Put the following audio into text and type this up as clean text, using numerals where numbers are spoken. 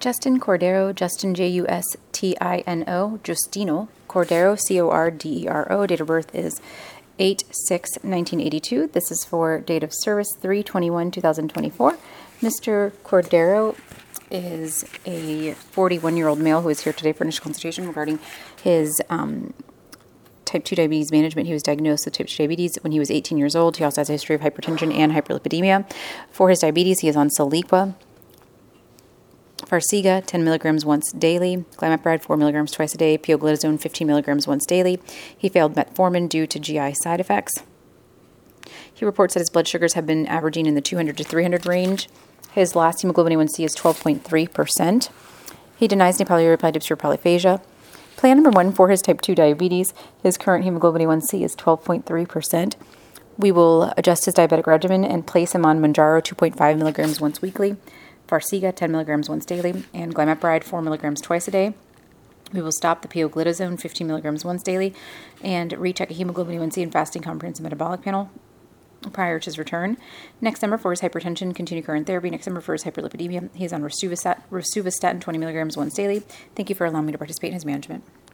Justin Cordero, Justin Justino, Justino Cordero, Cordero. Date of birth is 8/6/1982. This is for date of service 3/21/2024. Mr. Cordero is a 41-year-old male who is here today for initial consultation regarding his type 2 diabetes management. He was diagnosed with type 2 diabetes when he was 18 years old. He also has a history of hypertension and hyperlipidemia. For his diabetes, he is on Celequa, Farxiga, 10 milligrams once daily, glimepiride, 4 milligrams twice a day, pioglitazone, 15 milligrams once daily. He failed metformin due to GI side effects. He reports that his blood sugars have been averaging in the 200 to 300 range. His last hemoglobin A1C is 12.3%. He denies any polyuretaphysia or polyphagia. Plan number 1 for his type 2 diabetes. His current hemoglobin A1C is 12.3%. We will adjust his diabetic regimen and place him on Mounjaro 2.5 milligrams once weekly, Farxiga 10 milligrams once daily, and glimepiride 4 milligrams twice a day. We will stop the pioglitazone 15 milligrams once daily and recheck a hemoglobin A1C and fasting comprehensive metabolic panel prior to his return. Next number for his hypertension, continue current therapy. Next number for his hyperlipidemia, he is on rosuvastatin 20 milligrams once daily. Thank you for allowing me to participate in his management.